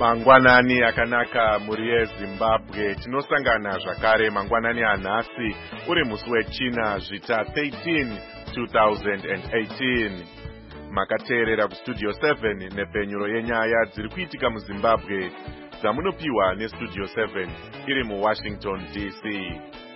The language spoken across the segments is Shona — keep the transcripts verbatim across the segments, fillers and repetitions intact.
Mangwanani akanaka muri yeZimbabwe. Tinosangana zvakare mangwanani anhasi uri musi wechina zvita thirteen twenty eighteen. Makateerera kustudio seven nepfenyuro yenyaya dziri kuitika muZimbabwe dzamunopiwa nestudio seven iri muWashington D C.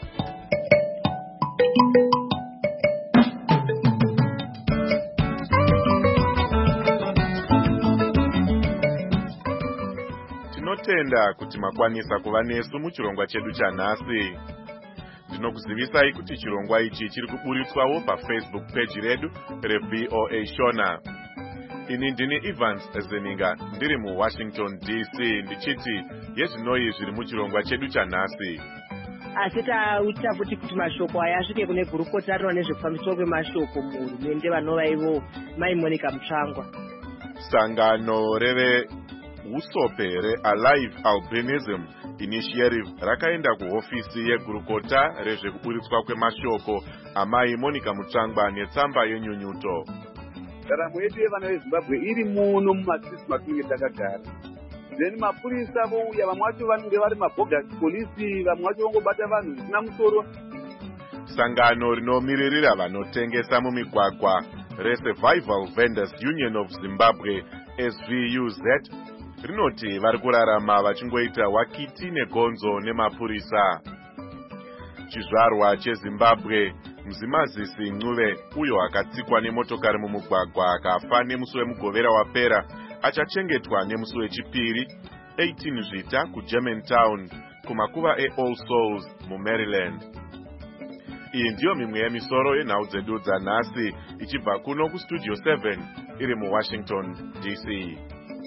Tinotenda kuti makwanisa kuva nesu muchirongwa chedu chanhasi. Ndinokuzivisai kuti chirongwa ichi chiri kuburitswawo paFacebook page redu reV O A Shona. Ini ndini Evans Zeninga ndiri muWashington D C ndichiti yezvinoi zviri muchirongwa chedu chanhasi. Asi taita futi kuti mashoko aya asvike kune gurukota rinoona nezvekufambiswa kwemashoko muhurumende vanova ivo Mai Monica Mutsvangwa. Sangano reve Usope re-Alive Albinism Initiative rakaenda kuhofisi yegurukota rezvekuburitswa kwemashoko amai Monica Mutsvangwa netsamba yenyunyuto. Ndaramo yedu yevana veZimbabwe iri muno mumasisi matinenge takagara. Then mapurisa vouya, vamwe vacho vanenge vari mabogus polisi, vamwe vacho vangobata vanhu zvisina musoro. Sangano rinomiririra vanotengesa mumigwagwa reSurvival Vendors Union of Zimbabwe S V U Z rinoti vari kurarama vachingoita wakiti negonzo nemapurisa. Chizvarwa cheZimbabwe Mzimazisi Ncube uyo akatsikwa nemotokari mumugwagwa akafa nemusi wemugovera wapera achachengetwa nemusi wechipiri eighteen zvita kuGermantown kumakuva eAll Souls muMaryland. Iyi ndiyo mimwe yemisoro yenhau dzedu dzanhasi ichibva kuno kustudio seven iri muWashington D C.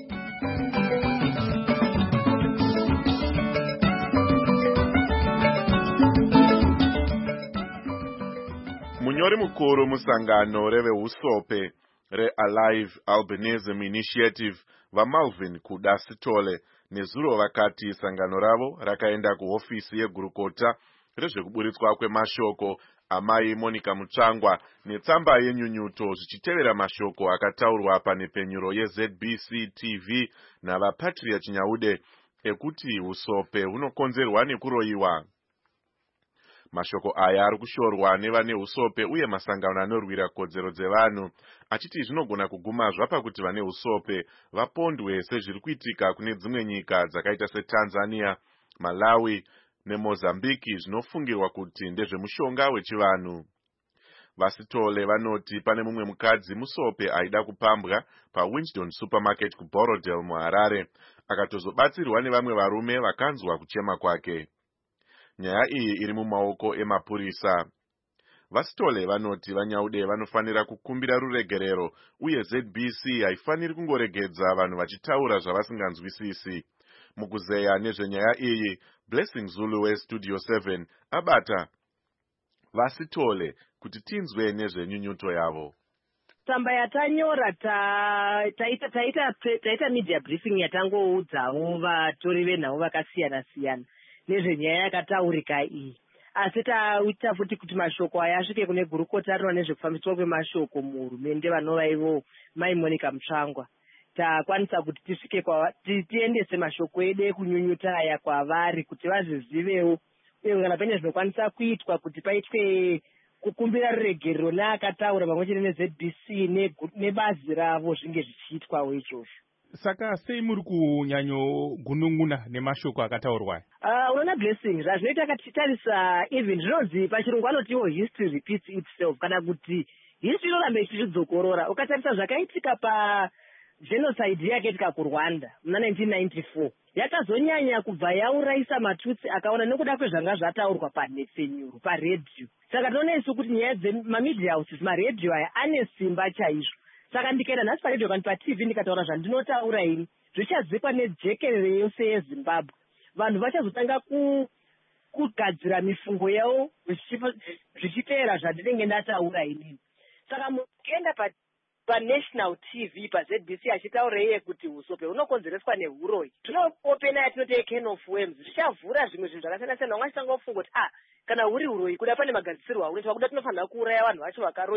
Munyori mukuru musangano reveusope re-Alive Albinism Initiative vaMalvin Kudasitole nezuro vakati sangano ravo rakaenda kuhofisi yegurukota rezvekuburitswa kwemashoko amai Monica Mutsvangwa netsamba yenyunyuto zvichitevera mashoko akataurwa panepfenyuro yeZ B C T V navaPatria Chinyaude ekuti usope hunokonzerwa nekuroyiwa. Mashoko aya ari kushorwa nevane usope uye masangano anorwira kodzero dzevanhu achiti zvinogona kuguma zvapakuti vane usope vapondwe sezviri kuitika kune dzimwe nyika dzakaita seTanzania, Malawi neMozambiki zvinofungirwa kuti ndezvemushonga wechivanhu. Vasitole vanoti pane mumwe mukadzi musope aida kupambwa paWinston Supermarket kuBorodale muHarare akatozobatsirwa nevamwe varume vakanzwa kuchema kwake. Nyaya iyi iri mumaoko emapurisa. Vasitole vanoti Vanyaude vanofanira kukumbira ruregerero uye Z B C haifaniri kungoregedza vanhu vachitaura zvavasinganzwisisi. Mukuzeya nezvenyaya iyi, Blessing Zulu weStudio seven abata Vasitole kuti tinzwe nezvenyunyuto yavo. Tsamba yatanyora taita taita taita media briefing yatangoudzawo vatori venhau vakasiyana siyana nezvenyaya yakataurika iyi. Asi taita futi kuti mashoko aya asvike kune gurukota rinoona nezvekufambiswa kwemashoko muhurumende vanova ivo Mai Monica Mutsvangwa. Takwanisa kuti tisvike kwa tiendese mashoko edu ekunyunyuta aya kwavari kuti vazvizivewo uye kana pane zvinokwanisa kuitwa kuti paitwe kukumbira ruregerero neakataura pamwe chete neZ B C nebazi ravo zvinge zvichiitwawo izvozvo. Saka sei muri kunyanyo gunun'una nemashoko akataurwa? Uh, unoona Blessing, zvazvinoita katitarisa even zvinonzi pachirungu anotiwo history repeats itself kana kuti history inoramba ichizvidzokorora. Ukatarisa zvakaitika pa genocide yakaitika kuRwanda muna nineteen ninety-four yakazonyanya kubva yaurayisa matutsi akaona nekuda kwezvanga zvataurwa panhepfenyuro paredhiyo. Saka tinoona isu kuti nyaya dzemamedia houses maredhiyo aya ane simba chaizvo. Saka ndikaenda nhasi paredhiyo kana paT V ndikataura zvandinotaura ini zvichazikwa nejekerere yose yeZimbabwe. Vanhu vachazotanga ku kugadzira mifungo yavo zvichiteera zvandinenge ndataura inini. Saka mukaenda pa paNational T V paZ B C achitaura iye kuti usope hunokonzereswa nehuroyi. Tinopena yatinoti can of worms zvichavhura zvimwe zvinhu zvakasiyana siyana. Vamwe vachitanga kufunga kuti ah kana huri huroyi kuda pane magadzisirwo ahunoitwa kuda tinofanira kuuraya vanhu vacho vakaroyiwa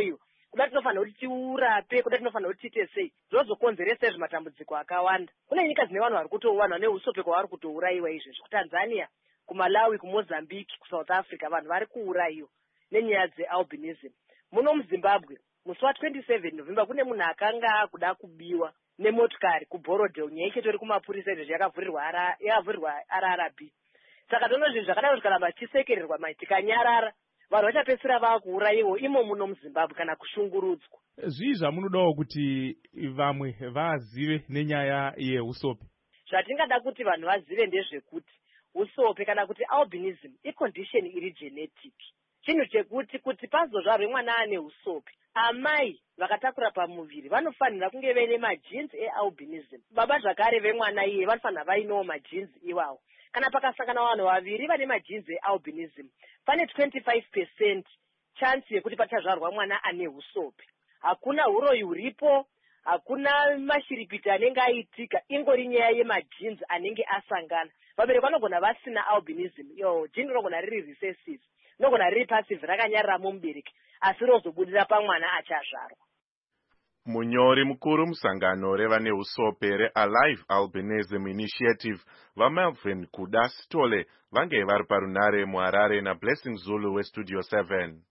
kuda tinofanira kuti tiurape, kuda tinofanira kuti tiite sei, zvozokonzeresa izvi matambudziko akawanda. Kune nyika dzine vanhu vari kutowana neusope kwavari kutourayiwa izvezvi, kuTanzania, kuMalawi, kuMozambique, kuSouth Africa, vanhu vari kuurayiwa nenyaya dzealbinism. Muno muZimbabwe musi wa27 November kune munhu akanga akuda kubiwa nemotokari kuBorodale, nyaya ichitori kumapurisa izvezvi yakavhurirwa yakavhurirwa R R B. Saka tono zvinhu zvakadaro zvikaramba zvichisekererwa mai tikanyarara, vanhu vachapedzisira vakuurayiwa imo muno muZimbabwe kana kushungurudzwa. Zvii zvamunodawo kuti vamwe vazive nenyaya yeusope? Zvatingada kuti vanhu vazive ndezvekuti usope kana kuti albinism icondition iri genetic. Chinhu chekuti kuti pazozvarwe mwana ane usope, amai vakatakura pamuviri vanofanira kunge vaine magenes ealbinism. Baba zvakare vemwana iye vanofanira vainewo magenes iwawo. Kana pakasangana vanhu vaviri vane magenes ealbinism, pane twenty-five percent chance yekuti pachazvarwa mwana ane usope. Hakuna uroyi huripo, hakuna mashiripiti anenge aitika, ingori nyaya yemagenes anenge asangana. Vabereki vanogona vasina albinism, yo gene rinogona riri recessive, rinogona riri passive rakanyarira mumubereki, asi rozobudira pamwana achazvarwa. Munyori mukuru musangano revane usope reAlive Albinism Initiative vaMelvin Kuda Sithole vange vari parunare muHarare naBlessing Zulu weStudio seven.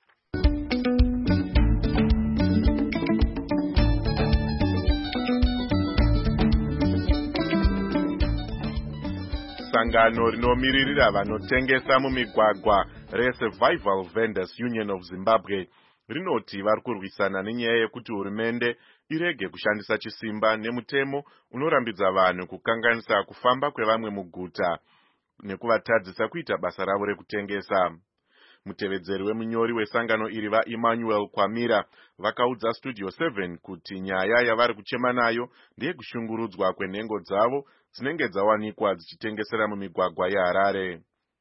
Sangano rinomiririra vanotengesa mumigwagwa reSurvival Vendors Union of Zimbabwe rinoti vari kurwisana nenyaya yekuti hurumende irege kushandisa chisimba nemutemo unorambidza vanhu kukanganisa kufamba kwevamwe muguta nekuvatadzisa kuita basa ravo rekutengesa. Mutevedzeri wemunyori wesangano iri vaEmmanuel Kwamira vakaudza Studio seven kuti nyaya yavari kuchema nayo ndeyekushungurudzwa kwenhengo dzavo dzinenge dzawanikwa dzichitengesera mumigwagwa yeHarare.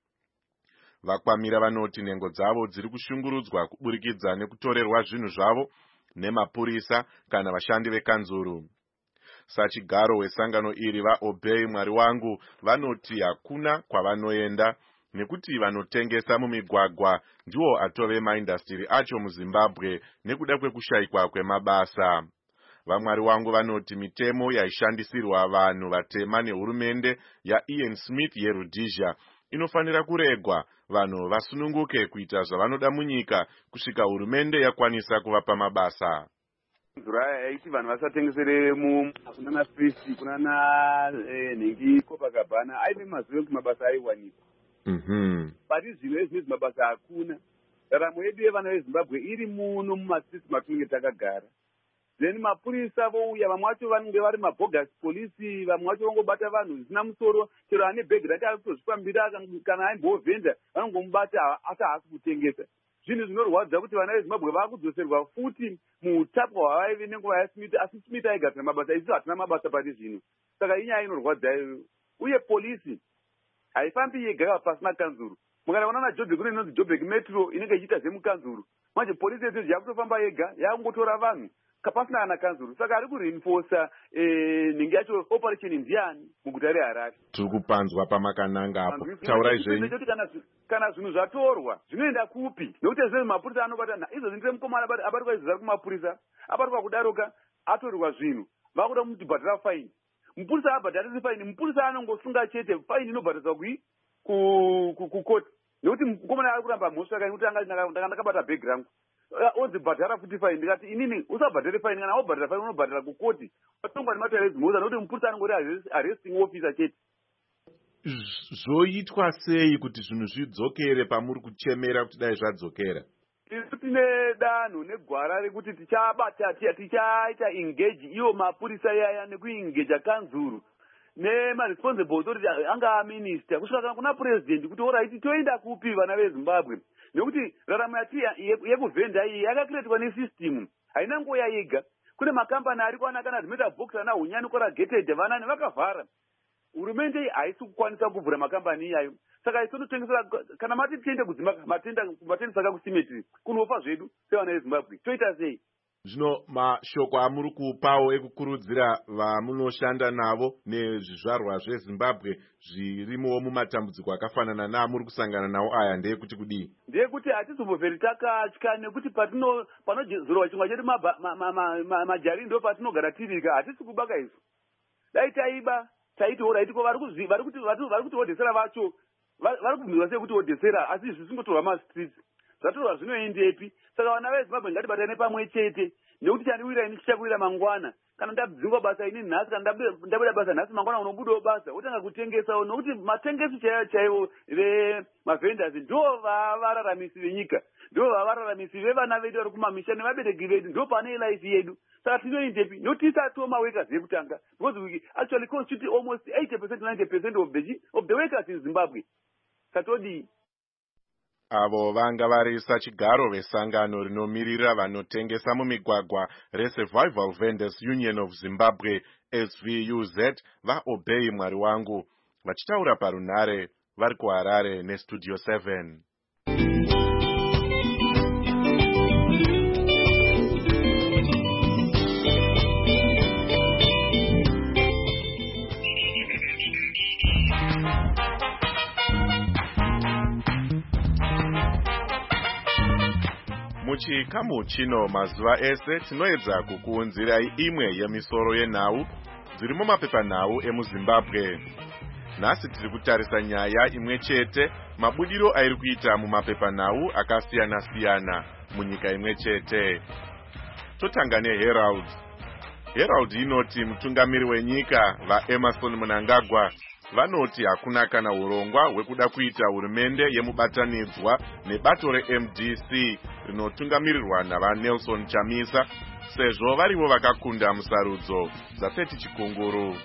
Vakwamira vanoti nhengo dzavo dziri kushungurudzwa kuburikidza nekutorerwa zvinhu zvavo nemapurisa kana vashandi vekanzuru. Sachigaro wesangano iri vaObey Mwari wangu vanoti hakuna kwavanoenda nekuti vanotengesa mumigwagwa ndiwo atove maindastiri acho muZimbabwe nekuda kwekushayikwa kwemabasa. Vamwari wangu vanoti mitemo yaishandisirwa vanhu vatema nehurumende yaIan Smith yeRhodesia inofanira kuregwa, vanhu vasununguke kuita zvavanoda munyika kusvika hurumende yakwanisa kuvapa mabasa. Mvura yaiti vanhu vasatengesere kunana Spirit kunana nhengi Copacabana aive mazuva ekuti mabasa aiwanikwa. Mhm. Pati zvino izvi mabasa hakuna. Ndaramo yedu yevana veZimbabwe iri muno mumasisi matinenge takagara. Then mapurisa vouya, vamwe vacho vanenge vari mabogus polisi, vamwe vacho vangobata vanhu zvisina musoro, chero ane bhegi rake akutozvifambira kana aimbovhenda vanongomubata asi haasi kutengesa. Zvinhu zvinorwadza kuti vana veZimbabwe vakudzoserwa futi muutapwa hwavaive nenguva yaSmith, asi Smith aigadzira mabasa, isu hatina mabasa pati zvino. Saka inyaya inorwadza iyoyo. Uye polisi haifambi yega pasina kanzuru. Mukanaona naJoburg kune inonzi Joburg Metro inenge ichiita zvemukanzuru. Manje polisi yedu yakutofamba yega yakungotora vanhu kapasina ana kanzuru. Saka ari kureinforsa eh ninge yacho operation ndiani muguta reHarare. Tiri kupanzwa pamakananga apo. Taurai zvenyu. Kana kana zvinhu zvatorwa zvinoenda kupi? Nokuti zvezvi mapurisa anobata na izvo zvinoite mukomana abatwa izvo kumapurisa abatwa kudaroka atorwa zvinhu vakuda mutibhadhara fine. Mupurisa abhadharisi fine, mupurisa anongosunga chete fine inobhadhariswa kui ku kukoti. Nokuti mukomana ari kuramba mhosva kana kuti anga ndakabata bhegi rangu onzi bhadhara futi fine. Ndikati inini usabhadhare fine, kana wabhadhara fine unobhadhara kukoti. Watongwa nematare ezimhosva nokuti mupurisa anongori arresting officer chete. Zvoitwa sei kuti zvinhu zvidzokere pamuri kuchemera kuti dai zvadzokera? Isu tine danho negwara rekuti tichabata tichaita engage iwo mapurisa yaya nekuengage kanzuru nemaresponsible authority anga minister kusvika kuna president kuti alright toenda kupi vana veZimbabwe, nekuti raramo yati yekuvhenda iyi yakakreatwa nesystem haina nguva yega. Kune makambani ari kuwana kana zvinoita box ana hunyani kora gated vanani vakavhara. Hurumende haisi kukwanisa kuvhura makambani iyayo. Saka itonotengesera kana mati tiende kudzimba matenda matenda saka kusimetri kunofa zvedu sevana veZimbabwe toita sei? Zvino mashoko amuri kupawo ekukurudzira vamunoshanda navo nezvizvarwa zveZimbabwe zvirimowo mumatambudziko akafanana naamuri kusangana nawo aya ndeyekuti kudii? Ndeyekuti hatizombovheri takatya, nekuti patino panozorwa chingwa chedu majari ndo patinogara tirika, hatisi kubaka izvo. Dai taiba taitiora itiko vari kutiodhesera vacho vari kubvunzwa sei kuti odhesera, asi izvi zvisingotorwa mastreets zvatorwa zvinoendepi. Saka vana veZimbabwe ngatibatane pamwe chete, nekuti chandiwira ini chichakuwira mangwana. Kana ndabvingwa basa ini nhasi, kana ndabuda basa nhasi, mangwana unobudawo basa wotanga kutengesawo, nokuti matengesi chaivo chaivo vemavhenders ndo vararamisi venyika, ndo vararamisi vevana vedu vari kumamisha nevabereki vedu, ndo pane life yedu. Saka tinoendepi? Nokuti tisatoo maworkers yekutanga, because we actually constitute almost eighty percent to ninety percent of the of the workers in Zimbabwe. Satodi avo vanga vari sachigaro vesangano rinomirira vanotengesa mumigwagwa reSurvival Vendors Union of Zimbabwe S V U Z vaobei Mwari wangu, vachitaura parunhare vari kuHarare neStudio seven. Muchikamu chino mazuva ese tinoedza kukuunzirai imwe yemisoro yenhau dziri mumapepanhau emuZimbabwe. Nhasi tiri kutarisa nyaya imwe chete, mabudiro airi kuita mumapepanhau akasiyana siyana munyika imwe chete. Totanga neHerald. Herald inoti mutungamiri wenyika vaEmmerson Mnangagwa vanoti hakuna kana urongwa hwekuda kuita hurumende yemubatanidzwa nebato reM D C rinotungamirirwa navaNelson Chamisa, sezvo varivo vakakunda musarudzo dzaSeti Chikunguru.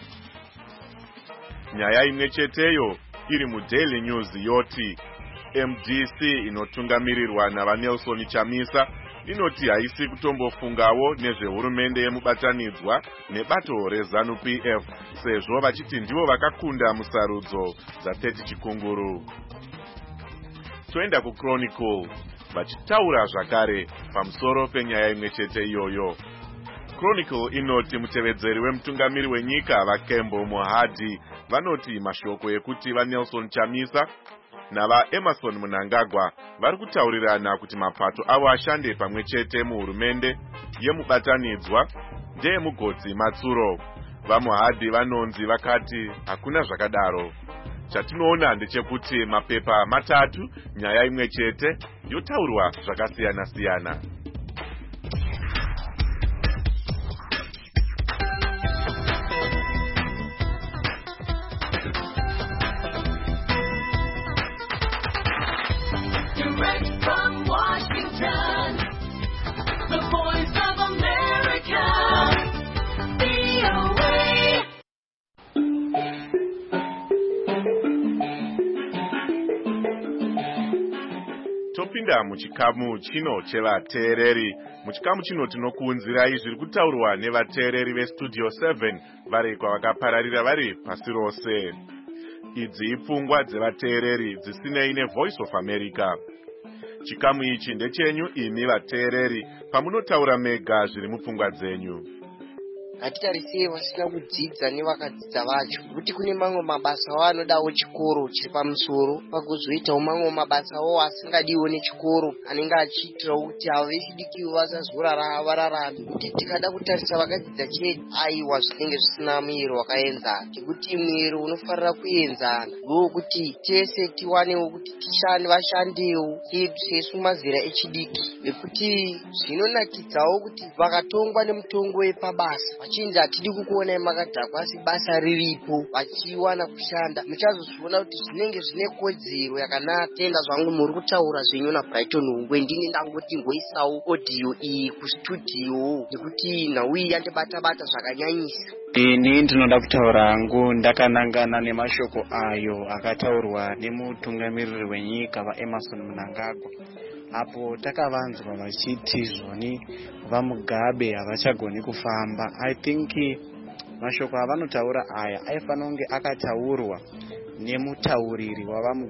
Nyaya imwe cheteyo iri muDaily News yoti M D C inotungamirirwa navaNelson Chamisa inoti haisi kutombofungawo nezvehurumende yemubatanidzwa nebato reZanu P F, sezvo vachiti ndivo vakakunda musarudzo dzaSeti Chikunguru. Toenda kuChronicle vachitaura zvakare pamusoro penyaya imwe chete iyoyo. Chronicle inoti mutevedzeri wemutungamiri wenyika vaKembo Mohadi vanoti mashoko ekuti vaNelson Chamisa navaEmmerson Mnangagwa vari kutaurirana kuti mapato avo ashande pamwe chete muhurumende yemubatanidzwa ndeyemugodzi Matsuro. VaMohadi vanonzi vakati hakuna zvakadaro. Chatinoona ndechekuti mapepa matatu nyaya imwe chete yotaurwa zvakasiyana siyana. Topinda muchikamu chino chevateereri. Muchikamu chino tinokuunzirai zviri kutaurwa nevateereri veStudio seven vari kwavakapararira vari pasi rose. Idzi ipfungwa dzevateereri dzisinei neVoice of America. Chikamu ichi ndechenyu imi vateereri pamunotaura mega zviri mupfungwa dzenyu. Hatitarisei vasina kudzidza nevakadzidza vacho, kuti kune mamwe mabasa awo anodawo chikoro chiri pamusoro, pakuzoitawo mamwe mabasa awo asingadiwo nechikoro anenge achiitirawo kuti avo vechidikiwo vasazorara vararame. Kuti tikada kutarisa vakadzidza chete, aiwa zvinenge zvisina muyero wakaenzana, ngekuti muyero unofanira kuenzana ndokuti tese tiwanewo kuti tishande vashandewo sesu mazera echidiki, nekuti zvinonakidzawo kuti vakatongwa nemutongo wepabasa vachinzi hatidi kukuonai makadhakwa, asi basa riripo vachiwana kushanda, muchazozviona kuti zvinenge zvine kodzero yakanaka. Tenda zvangu muri kutaura zvenyu naBrighton Hungwe, ndini ndangoti ngoisawo audio iyi kustudio nekuti nhau iyi yandibata-bata zvakanyanyisa. Ini ndinoda kutaura hangu ndakanangana nemashoko ayo akataurwa nemutungamiriri wenyika vaEmmerson Mnangagwa, apo takavanzwa vachiti zvoni vaMugabe havachagoni kufamba. I think mashoko avanotaura aya aifanira kunge akataurwa nemutauriri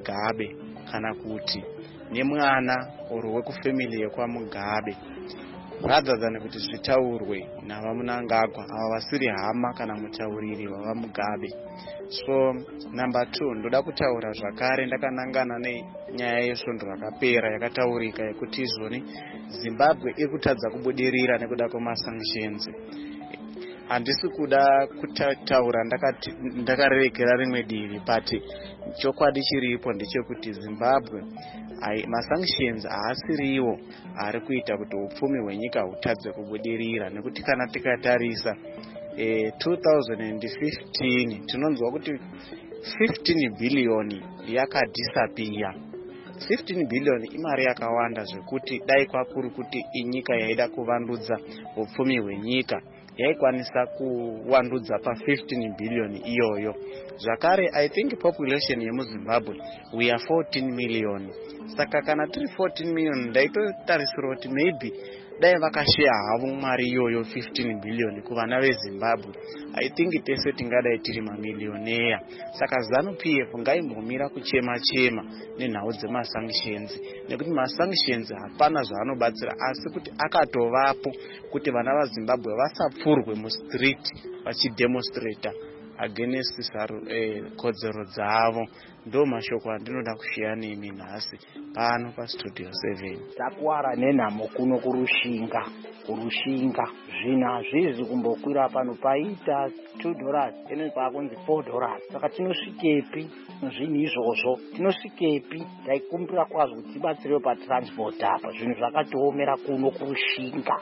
wavaMugabe kana kuti nemwana oro wekufamily yekwaMugabe. rather than kuti zvitaurwe navamunangagwa ava vasiri hama kana mutauriri wava Mugabe. So number two, ndoda kutaura zvakare ndakanangana nenyaya yesvondo rakapera yakataurika yekuti izvoni Zimbabwe iri kutadza kubudirira nekuda kwemasanctions. Handisi kuda kutaura ndakarerekera rimwe divi, but chokwadi chiripo ndechekuti Zimbabwe masanctions haasiriwo ari kuita kuti upfumi hwenyika hutadze kubudirira, nekuti kana tikatarisa eh, two thousand fifteen tinonzwa kuti fifteen billion yakadisappear. fifteen billion imari yakawanda zvekuti dai kwakuri kuti inyika yaida kuvandudza upfumi hwenyika yaikwanisa kuwandudza pa fifteen billion iyoyo. Zvakare I think population yemuZimbabwe we are fourteen million. Saka kana tiri fourteen million ndaitotarisira kuti maybe dai vakashare havo mari iyoyo fifteen billion kuvana veZimbabwe, I think tese tingadai tiri mamilioneya. Saka ZANU-P F ngaimbomira kuchema chema nenhau dzemasanctions, nekuti masanctions hapana zvaanobatsira, asi kuti akatovapo kuti vana vaZimbabwe vasapfurwe mustreet vachidemonstrata against eh, kodzero dzavo. Ndo mashoko andinoda kushiya nemi nhasi pano pastudio seven. Takwara nenhamo kuno kurushinga kurushinga zvinhu hazvizi kumbokwira pano paita two dollars ino pakunzi four dollars. Saka tinosvikepi zvinhu izvozvo? Tinosvikepi? Taikumbira kwazvo kuti tibatsirewo patransport apa, zvinhu zvakatiomera kuno kurushinga.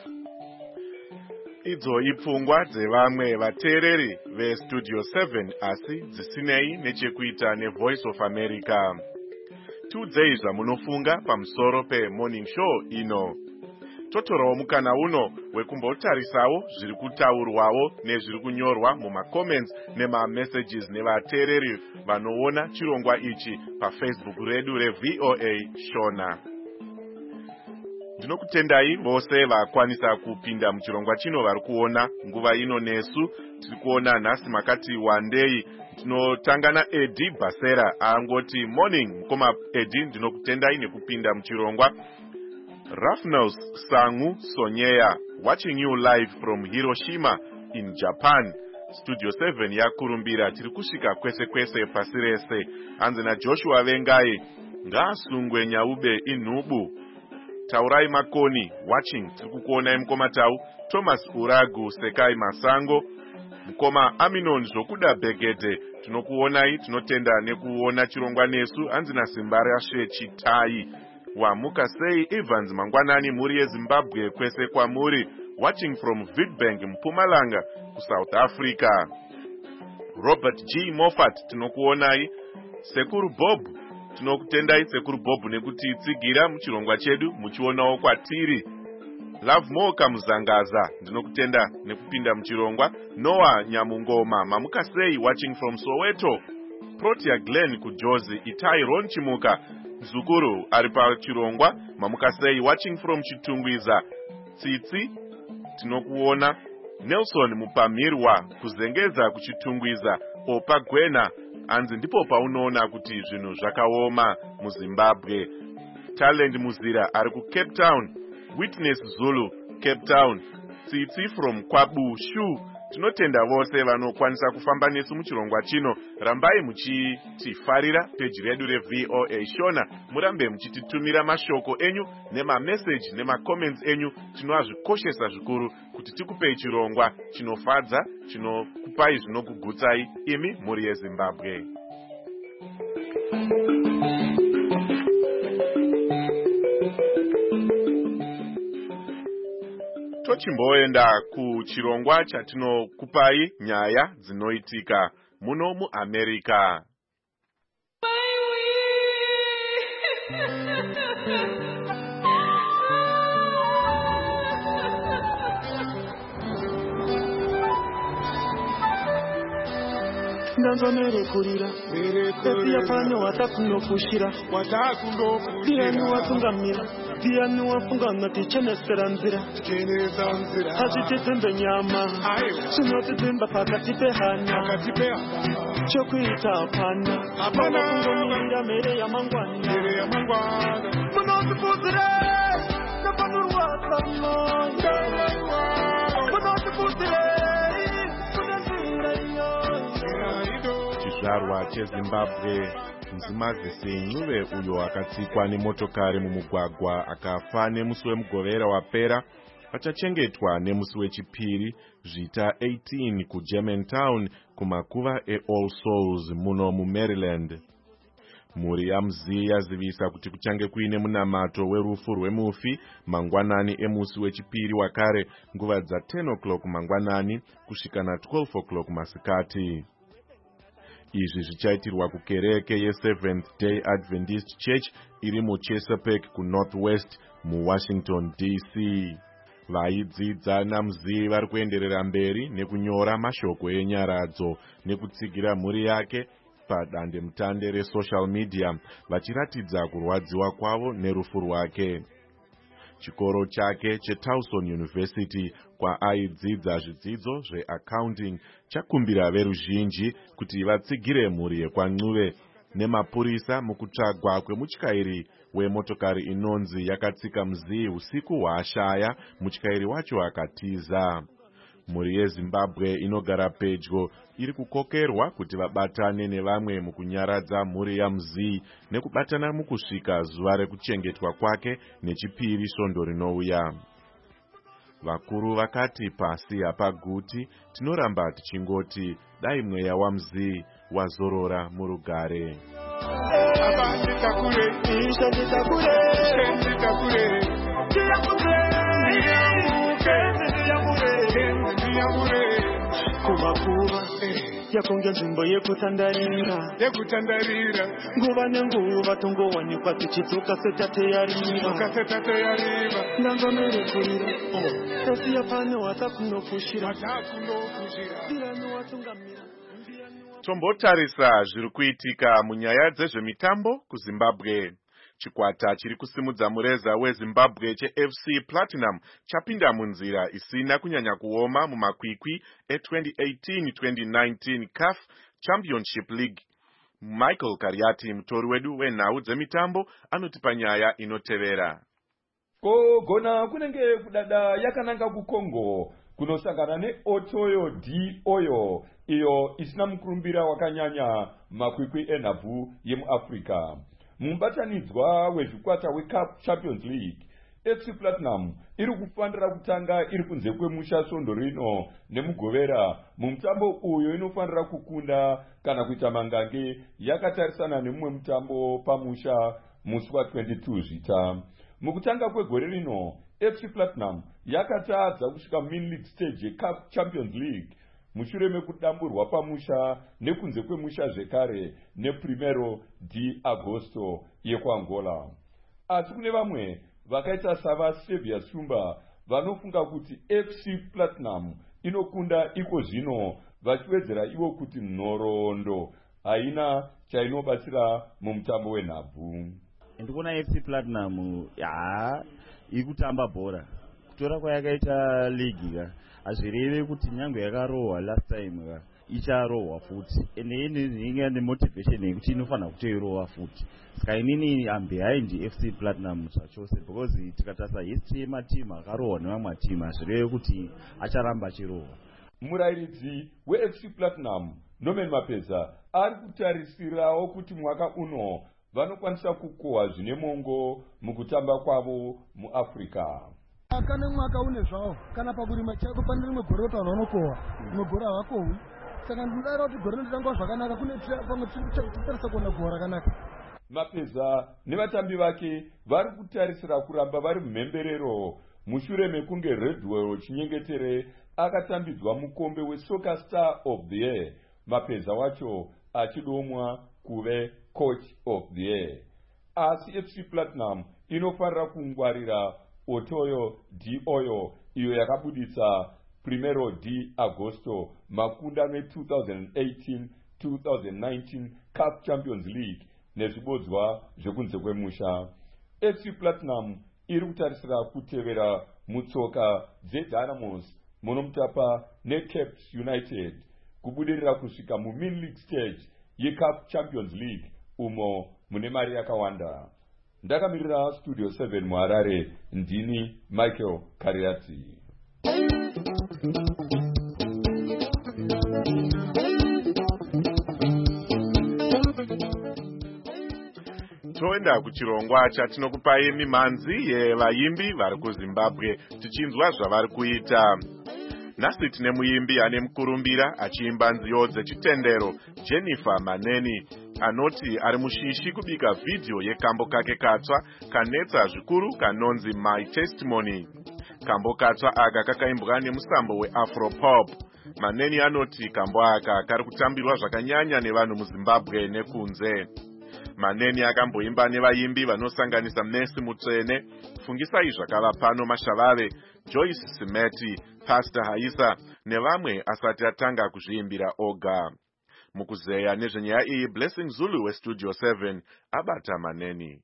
Idzo ipfungwa dzevamwe vateereri vestudio seven asi dzisinei nechekuita neVoice of America. Tiudzei zvamunofunga pamusoro peMorning Show ino. Totorawo mukana uno wekumbotarisawo zviri kutaurwawo nezviri kunyorwa mumacomments nemamessages nevateereri vanoona chirongwa ichi paFacebook redu reV O A Shona. Ndinokutendai vose vakwanisa kupinda muchirongwa chino vari kuona nguva ino nesu tiri kuona nhasi makati wandei. Tinotangana Eddie Basera angoti morning mukoma Eddie, ndinokutendai nekupinda muchirongwa. Rafnos Sangu Sonyeya watching you live from Hiroshima in Japan. Studio seven yakurumbira tiri kusvika kwese kwese pasi rese. Anzina Joshua Vengai ngasungwe nyaube inhubu. Taurai Makoni watching tiri kukuonai mukoma Tau. Thomas Uragu Sekai Masango, mukoma Aminon Zvokuda Begede tinokuonai, tinotenda nekuona chirongwa nesu. Anzina Simbarashe Chitai wamuka sei Evans Mangwanani muri yeZimbabwe kwese kwamuri watching from Witbank Mpumalanga ku South Africa. Robert G Moffat tinokuonai. Sekuru Bob tinokutendai Sekuru Bob nekuti tsigira muchirongwa chedu muchionawo kwatiri. Love Moka Muzangaza ndinokutenda nekupinda muchirongwa. Noah Nyamungoma mamuka sei watching from Soweto. Protea Glenn kuJozi. Itai Ron Chimuka Zukuru ari pachirongwa mamuka sei watching from Chitungwiza. Tsitsi tinokuona. Nelson Mupamirwa kuzengeza kuchitungwiza. Opa Gwena anzi ndipo paunoona kuti zvinhu zvakaoma muZimbabwe. Talent Muzira ari ku Cape Town. Witness Zulu Cape Town. Tsitsi from Kwabu Shu. Tinotenda vose vanokwanisa kufamba nesu muchirongwa chino. Rambai muchitifarira peji redu reV O A Shona. Murambe muchititumira mashoko enyu nema message nema comments enyu. Tinozvikoshesa zvikuru kuti tikupei chirongwa chinofadza, chinokupai zvinokugutsai imi muri yeZimbabwe. Tochimboenda kuchirongwa chatinokupai nyaya dzinoitika muno muAmerica. Ndanzo nerekurira Epiya panyo watakunofushira Diani watungamira Diani wafungana tichenesera nzira Hachitetembe nyama Chinotetemba pakati pehana Chokuita apana Apana kungomirira mere ya mangwana Munozipuzire chizvarwa chezimbabwe Mzimazisi Ncube uyo akatsikwa nemotokari mumugwagwa akafa nemusi wemugovera wapera achachengetwa nemusi wechipiri zvita eighteen kuGermantown kumakuva eAll Souls muno muMaryland. Mhuri yaMzee yazivisa kuti kuchange kuine munamato werufu rwemufi mangwanani emusi wechipiri wakare nguva dza ten o'clock mangwanani kusvika na twelve o'clock masikati. Izvi zvichaitirwa kukereke yeSeventh Day Adventist Church iri muChesapeake kuNorthwest muWashington D C. Vaidzidza naMzee vari kuenderera mberi nekunyora mashoko enyaradzo nekutsigira mhuri yake padande mutande resocial media vachiratidza kurwadziwa kwavo nerufu rwake. Chikoro chake cheTowson University kwaaidzidza zvidzidzo zveaccounting chakumbira veruzhinji kuti vatsigire mhuri yekwaNcube nemapurisa mukutsvagwa kwemutyairi wemotokari inonzi yakatsika Mzee usiku hwaashaya mutyairi wacho akatiza. Mhuri yeZimbabwe inogara pedyo iri kukokerwa kuti vabatane nevamwe mukunyaradza mhuri yaMzee nekubatana mukusvika zuva rekuchengetwa kwake nechipiri svondo rinouya. Vakuru vakati pasi hapaguti, tinoramba tichingoti dai mweya waMzee wazorora murugare. Kuvakuva yakonge nzvimbo yekutandarira yekutandarira nguva nenguva tongowanikwa tichidzoka setate yarira setate yarira ndangomerekurira tosiya pano watakunofushira watakunofushira tirano watungamira. Tombotarisa zviri kuitika munyaya dzezvemitambo kuZimbabwe. Chikwata chiri kusimudza mureza weZimbabwe cheF C Platinum chapinda munzira isina kunyanya kuoma mumakwikwi e-twenty eighteen twenty nineteen C A F Championship League. Michael Kariati, mutori wedu wenhau dzemitambo, anotipa nyaya inotevera. Kogona kunenge kudada yakananga kuKongo kunosangana neOtoyo D Oyo iyo isina mukurumbira wakanyanya makwikwi enhabvu yemuAfrica. Mubatanidzwa wezvikwata weCup Champions League, F C Platinum iri kufanira kutanga iri kunze kwemusha svondo rino nemugovera. Mumutambo uyo inofanira kukunda kana kuita mangange yakatarisana nemumwe mutambo pamusha musi wa-twenty-two zvita. Mukutanga kwegore rino, F C Platinum yakatadza kusvika mid league stage yeCup Champions League mushure mekudamburwa pamusha nekunze kwemusha zvekare nePrimero de Agosto yekwaAngola. Asi kune vamwe vakaita sava Sevia Sumba vanofunga kuti F C Platinum inokunda iko zvino vachiwedzera ivo kuti nhoroondo haina chainobatsira mumutambo wenhabvu. Ndikuona F C Platinum ya ikutamba bhora kutora kwayakaita league ka azvireve kuti nyange yakarohwa last time ka icharohwa futi ende ine inga nemotivation yekuti inofanira kutoirohwa futi. Saka inini I'm behind F C Platinum zvachose because tikatarisa history yematimu akarohwa nevamwe matimu azvireve kuti acharamba achirohwa. Murairidzi weF C Platinum Norman Mapeza ari kutarisirawo kuti mwaka uno vanokwanisa kukohwa zvine mongo mukutamba kwavo muAfrica. Kana mwaka une zvawo kana pakurima chako pane rimwe gore rota vanokohwa rimwe gore havakohwi. Saka ndinodaro kuti gore rinotangwa zvakanaka kune pamwe titarisa kuona gohwa rakanaka. Mapeza nevatambi vake vari kutarisira kuramba vari mumhemberero mushure mekunge Redwell Chinyengetere akatambidzwa mukombe weSoccer Star of the Year, Mapeza wacho achidomwa kuve Coach of the Year. Asi F C Platinum inofanira kungwarira Otoyo D Oyo iyo yakabuditsa Primero de Agosto makunda me-twenty eighteen twenty nineteen C A F Champions League nezvibodzwa zvekunze kwemusha. F C Platinum iri kutarisira kutevera mutsoka dzeDynamos munomutapa neCaps United kubudirira kusvika mumid league stage yeCup Champions League umo mune mari yakawanda. ndakamirira studio seven muharare ndini Michael Kariati. Toenda kuchirongwa chatinokupai mimanzi yevaimbi vari kuZimbabwe tichinzwa zvavari kuita. Nhasi tine muimbi ane mukurumbira achiimba nziyo dzechitendero Jennifer Maneni anoti ari mushishi kubika vhidhiyo yekambo kake katsva kanetsa zvikuru kanonzi My Testimony. Kambo katsva aka kakaimbwa nemusambo weAfropop. Maneni anoti kambo aka kari kutambirwa zvakanyanya nevanhu muZimbabwe nekunze. Maneni akamboimba nevaimbi vanosanganisa Messi Mutsvene, Fungisai Zvakava Pano Mashavave, Joyce Simeti, Pastor Haisa nevamwe asati atanga kuzviimbira oga. Mukuzeya nezvenyaya iyi Blessing Zulu weStudio seven abata Maneni.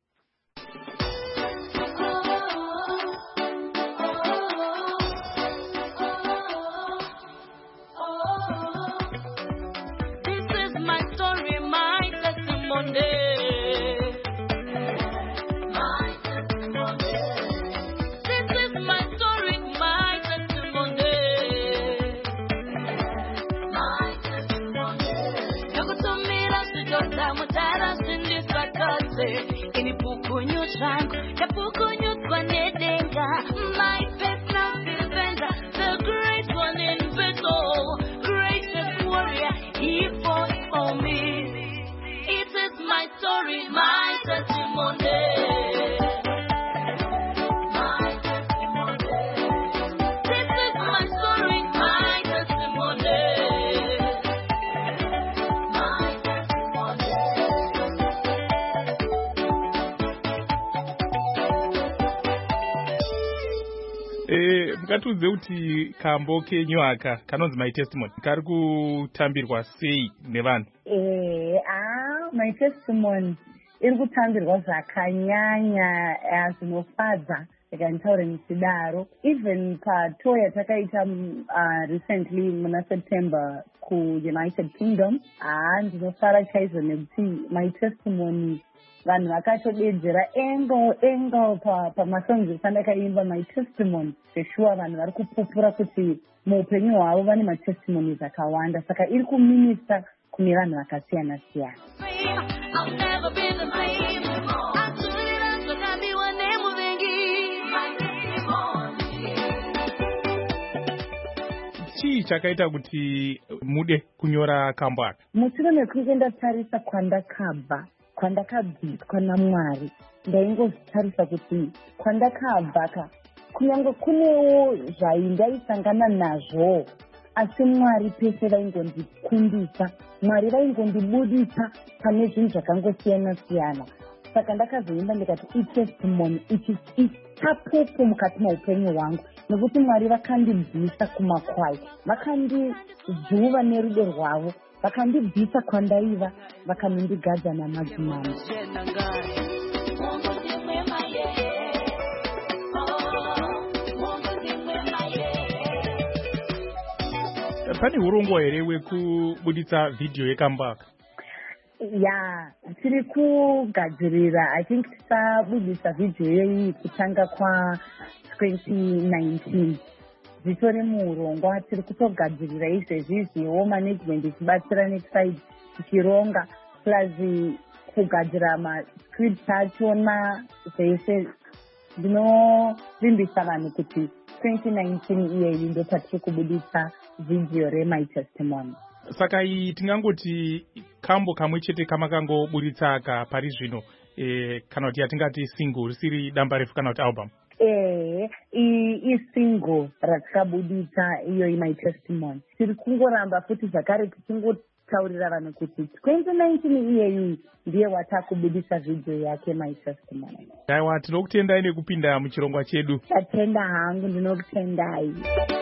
My personal defender, the great one in battle, greatest warrior, he fought for me. It is my story, my testimony. My testimony. This is my story, my testimony. My testimony. Eh, mukatudze kuti kambo kenyu aka kanonzi My Testimony kari kutambirwa sei nevanhu? Eh, ah, My Testimony iri kutambirwa zvakanyanya zvinofadza ndikanditaure muchidaro. Even patour yatakaita uh, recently muna September kuUnited Kingdom, ah, ndinofara chaizvo nekuti My Testimony vanhu vakatodedzera engo engo pamasongs pandakaimba My Testimony. Zveshuwa vanhu vari kupupura kuti muupenyu hwavo vane matestimonies akawanda, saka iri kuminista kune vanhu vakasiyana siyana. Chii chakaita kuti mude kunyora kambo aka? Mushure mekunge ndatarisa kwandakabva kwandakabviswa naMwari, ndaingozvitarisa kuti kwandakabva ka kunyange kunewo zvaindaisangana nazvo, asi Mwari pese vaingondikundisa, Mwari vaingondibudisa pane zvinhu zvakangosiyana siyana. Saka ndakazoimba ndikati itestimony ichi chapupu mukati meupenyu hwangu, nekuti Mwari vakandibvisa kumakwai, vakandijuva nerudo rwavo, vakandibvisa kwandaiva, vakandigadza namadzimambo. Pane urongwa here wekubuditsa vhidhiyo yekambo aka? Ya, tiri kugadzirira. I think tisabudisa vhidhiyo iyi kutanga kwa twenty nineteen. Zvitori muurongwa, tiri kutogadzirira izvezvizviwo, management ichibatsira next tichironga, plus kugadzira mascript achona zvese. Ndinovimbisa vanhu kuti twenty nineteen iyeyi ndo patiri kubudisa vhidhiyo reMy Testimony. Saka iyi tingangoti kambo kamwe chete kamakangobuditsa aka pari zvino, e, kana kuti yatingati single, risiri damba refu kana kuti album? Eh, isingle ratikabuditsa iyo iMy Testimony. Tiri kungoramba futi zvakare tichingotaurira vanhu kuti twenty nineteen iyeyi ndiye watakubudisa vhidhiyo yake My Testimony. Aiwa, tinokutendai nekupinda muchirongwa chedu. Tatenda hangu, ndinokutendai.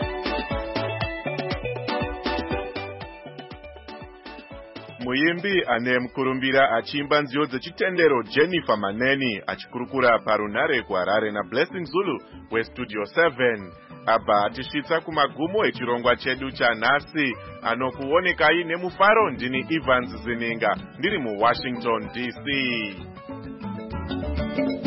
Muimbi ane mukurumbira achiimba nziyo dzechitendero Jennifer Maneni achikurukura parunare kuHarare naBlessing Zulu weStudio seven. Abba atisvitsa kumagumo echirongwa chedu chanhasi. Anokuonekai nemufaro ndini Evans Zininga ndiri muWashington D C.